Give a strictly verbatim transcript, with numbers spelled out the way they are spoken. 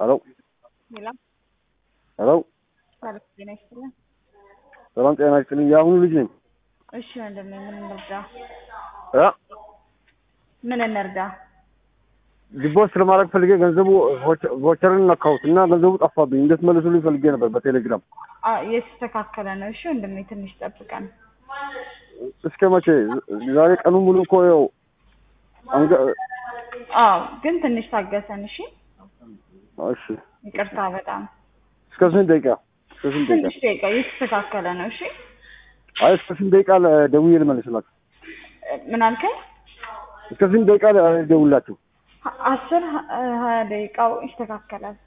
Hello. Hello. Hello. ሰላም ጤና ይስጥልኝ። ሰላም ጤና ይስጥልኝ። የአሁኑ ልጅ ነኝ። እሺ ወንድሜ ምን እንርዳ? እ ምን እንርዳ? ዲፖዚት ለማድረግ ፈልጌ ገንዘቡ ቮቸርን ነካሁት እና ገንዘቡ ጠፋብኝ። እንዴት መልሱልኝ ፈልጌ ነበር በቴሌግራም። አ የተስተካከለ ነው። እሺ ወንድሜ ትንሽ ጠብቀን። እስከ መቼ? ዛሬ ቀኑ ሙሉ እኮ ያው አንገ አዎ ግን ትንሽ ታገሰን። እሺ እሺ ይቅርታ በጣም እስከ ስንት ደቂቃ? እስከ ስንት ደቂቃ? ትንሽ ደቂቃ የተስተካከለ ነው። እሺ አይ እስከ ስንት ደቂቃ ደውዬ ልመልስላችሁ? ምን አልከኝ? እስከ ስንት ደቂቃ ደውላችሁ? አስር ሀያ ደቂቃው ይስተካከላል።